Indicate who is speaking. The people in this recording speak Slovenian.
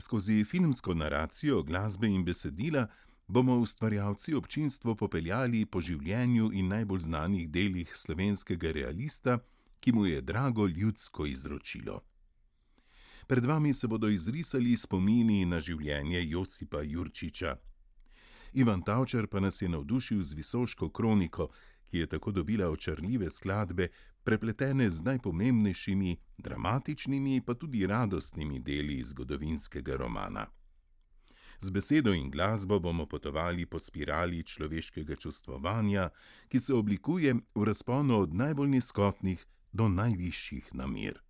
Speaker 1: Skozi filmsko naracijo glasbe in besedila bomo ustvarjalci občinstvo popeljali po življenju in najbolj znanih delih slovenskega realista, ki mu je drago ljudsko izročilo. Pred vami se bodo izrisali spomini na življenje Josipa Jurčiča. Ivan Tavčar pa nas je navdušil z Visoško kroniko, ki je tako dobila očarljive skladbe, prepletene z najpomembnejšimi, dramatičnimi pa tudi radostnimi deli zgodovinskega romana. Z besedo in glasbo bomo potovali po spirali človeškega čustvovanja, ki se oblikuje v razponu od najbolj nizkotnih do najvišjih namer.